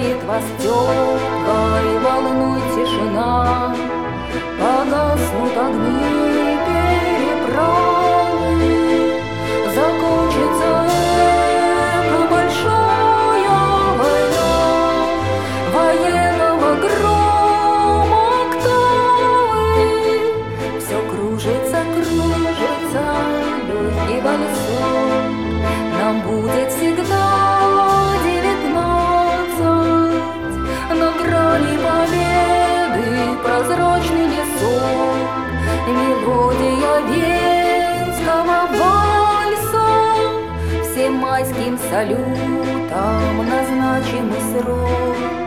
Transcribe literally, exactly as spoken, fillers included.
укроет вас теплой волной тишина. Погаснут огни переправы, закончится эта большая война. Военного грома октавы, все кружится, кружится легкий вальсон. Нам будет всегда девятнадцать, на грани победы прозрачный лесок. Мелодия венского вальса, всем майским салютам назначенный срок.